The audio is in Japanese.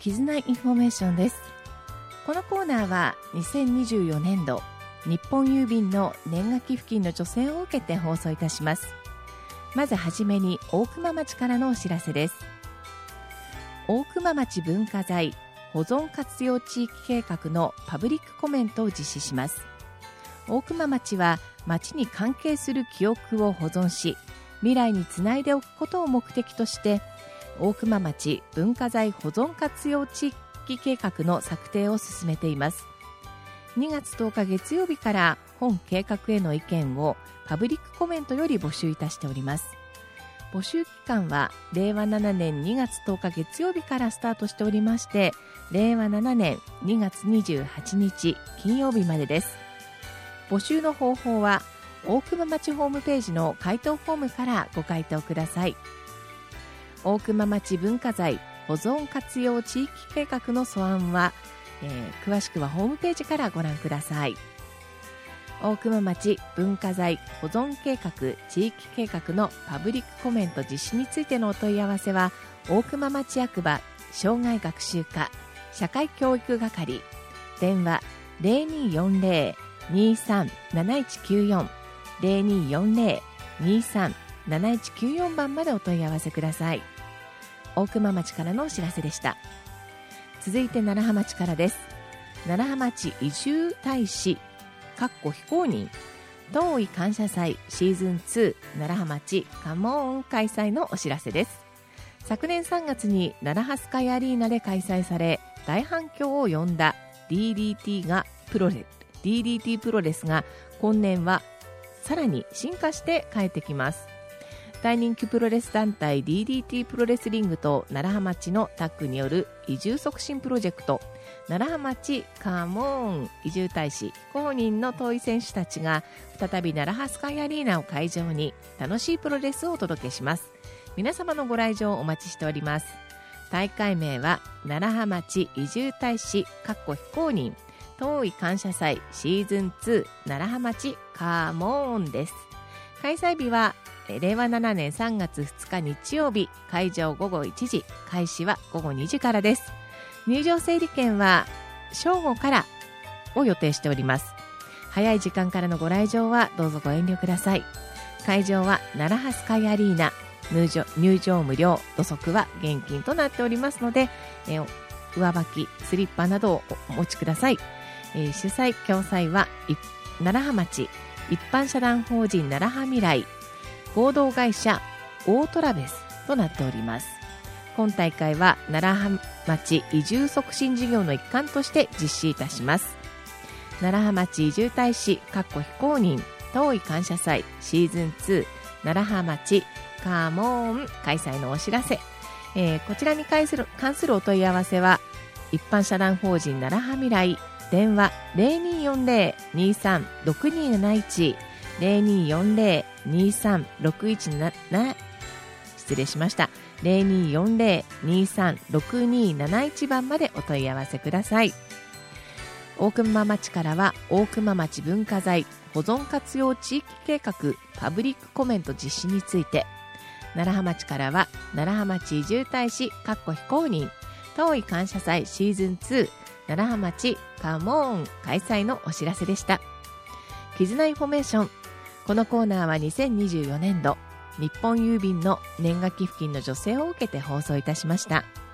絆インフォメーションです。このコーナーは2024年度日本郵便の年賀寄付金の助成を受けて放送いたします。まずはじめに大熊町からのお知らせです。大熊町文化財保存活用地域計画のパブリックコメントを実施します。大熊町は町に関係する記憶を保存し、未来につないでおくことを目的として大熊町文化財保存活用地域計画の策定を進めています。2月10日月曜日から本計画への意見をパブリックコメントより募集いたしております。募集期間は令和7年2月10日月曜日からスタートしておりまして、令和7年2月28日金曜日までです。募集の方法は大熊町ホームページの回答フォームからご回答ください。大熊町文化財保存活用地域計画の素案は、詳しくはホームページからご覧ください。大熊町文化財保存計画地域計画のパブリックコメント実施についてのお問い合わせは大熊町役場障害学習課社会教育係電話 0240-237194 0240-237194 番までお問い合わせください。大熊町からのお知らせでした。続いて楢葉町からです。楢葉町移住大使非公認当意感謝祭シーズン2楢葉町カモーン開催のお知らせです。昨年3月に楢葉スカイアリーナで開催され大反響を呼んだ DDT プロレスが今年はさらに進化して帰ってきます。大人気プロレス団体 DDT プロレスリングと楢葉町のタッグによる移住促進プロジェクト楢葉町カモーン移住大使公認の遠い選手たちが再び楢葉スカイアリーナを会場に楽しいプロレスをお届けします。皆様のご来場お待ちしております。大会名は楢葉町移住大使非公認当意感謝祭シーズン2楢葉町カモーンです。開催日は令和7年3月2日日曜日、会場午後1時、開始は午後2時からです。入場整理券は正午からを予定しております。早い時間からのご来場はどうぞご遠慮ください。会場は楢葉スカイアリーナ、入場無料、土足は現金となっておりますので、上履き、スリッパなどをお持ちください。主催共催は楢葉町一般社団法人楢葉未来合同会社オートラベスとなっております。今大会は楢葉町移住促進事業の一環として実施いたします。楢葉町移住大使非公認当意感謝祭シーズン2楢葉町カモーン開催のお知らせ、こちらに関するお問い合わせは一般社団法人楢葉未来電話 0240-236271 0240-2361失礼しました 0240-236271 番までお問い合わせください。大熊町からは大熊町文化財保存活用地域計画パブリックコメント実施について、楢葉町からは楢葉町移住大使非公認当意感謝祭シーズン2楢葉町カモーン開催のお知らせでした。絆インフォメーション、このコーナーは2024年度日本郵便の年賀寄付金の助成を受けて放送いたしました。